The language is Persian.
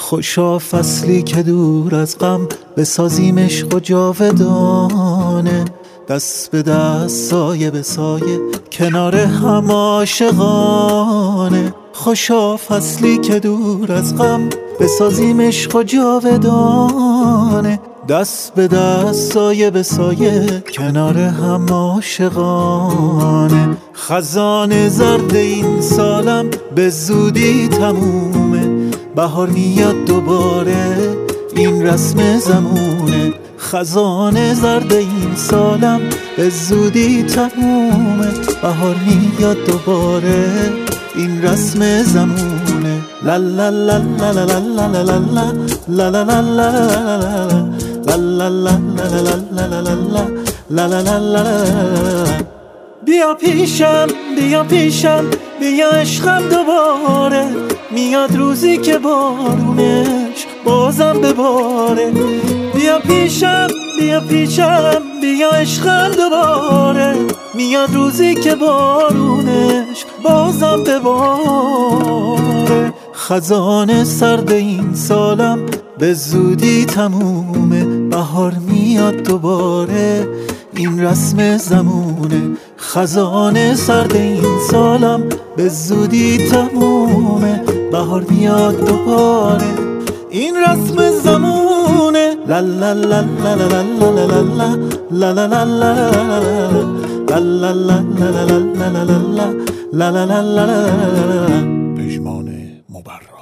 خوشا فصلی که دور از غم بسازیم عشق و جاودانه، دست به دست سایه به سایه کنار هم عاشقانه. خوشا فصلی که دور از غم بسازیم عشق و جاودانه، دست به دست سایه به سایه کنار هم عاشقانه. خزان زرد این سالم به زودی تمومه، بهار میاد دوباره این رسم زمونه. خزان زرد این سالم به زودی تمومه، بهار میاد دوباره این رسم زمونه. لا لا لا لا لا لا لا لا لا لا لا لا لا لا. بیا پیشم بیا پیشم بیا عشقم دوباره، میاد روزی که بارونش بازم بباره. بیا پیشم بیا پیشم بیا عشقم دوباره، میاد روزی که بارونش بازم بباره. خزان سرد این سالم به زودی تمومه، بهار میاد دوباره این رسم زمونه. خزان سرد این سالم به زودی تمومه، بهار میاد دوباره این رسم زمونه. لا لا لا لا لا لا لا لا لا لا لا لا لا. پژمان مبرا.